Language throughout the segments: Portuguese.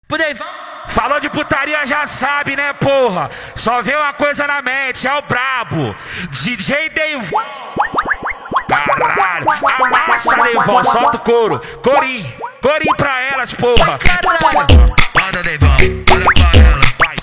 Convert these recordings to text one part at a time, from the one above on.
Falou de putaria já sabe, né, porra? Só vê uma coisa na mente, é o brabo DJ Deivon. Caralho, amassa, Deivon, solta o couro. Corim pra elas, porra. Manda, Deivon, manda pra ela.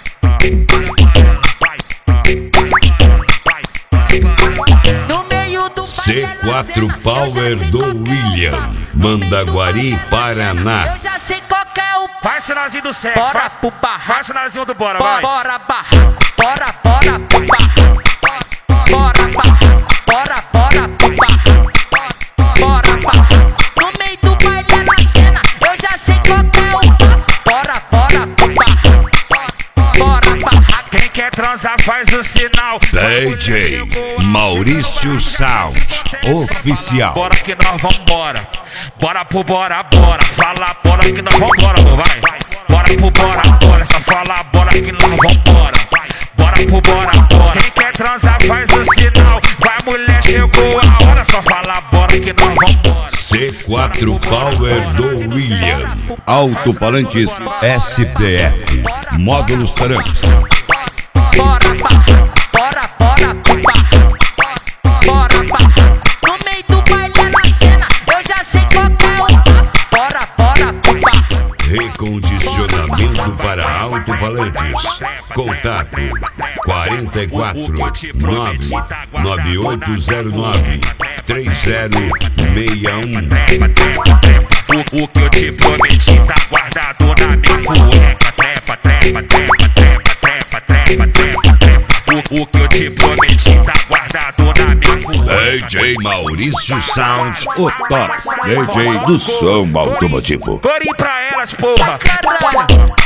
No meio do C4 Power do William, Mandaguari, Paraná. Eu já sei qual que é o... Faz sinalzinho do sexo, Bora pro barraco. faz sinalzinho do bora, vai. Bora barraco, bora pro barraco. Bora barraco, bora pro barraco. Bora barraco. No meio do baile é na cena, eu já sei qual que é o papo. Bora pro barraco. Bora barraco. Quem quer transar faz o sinal. DJ Maurício Sound Oficial. Bora que nós vambora. Bora pro bora. Fala bora que nós vambora, vai. Bora pro bora. Só fala bora que nós vambora. Bora pro bora. Quem quer transar faz o sinal. Vai, mulher, chegou a hora. Só fala bora que nós vambora. C4 Power do William. Alto-falantes SPF. Módulos Tramps. Bora barraco, bora pro barraco. Bora barraco. No meio do baile é na cena, eu já sei qual que é o papo. Bora pro barraco. Recondicionamento para alto-falantes. Contato 44 99809 3061. O que eu te prometi tá guardado na minha cueca. Trepa. O que eu te prometi tá guardado na minha cueca. DJ Maurício Sound, o top DJ do som automotivo. Corim pra elas, porra.